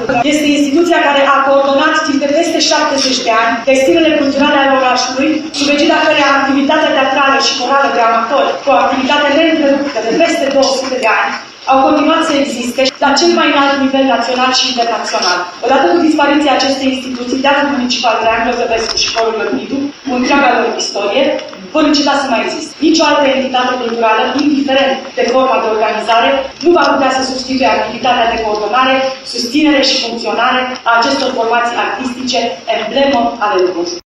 Este instituția care a coordonat timp de peste 70 de ani destinele culturale ale orașului, sub egida căreia activitatea teatrală și corală de amatori, cu o activitate neîntreruptă de peste 200 de ani, au continuat să existe la cel mai înalt nivel național și internațional. Odată cu dispariția acestei instituții, Teatrul Municipal Traian Grozăvescu și Corul Lăbnidu, cu întreaga lor istorie, vor înceta să mai existe. Nici o altă entitate culturală, indiferent de forma de organizare, nu va putea să substituie activitatea de coordonare, susținere și funcționare a acestor formații artistice, emblemă ale lor.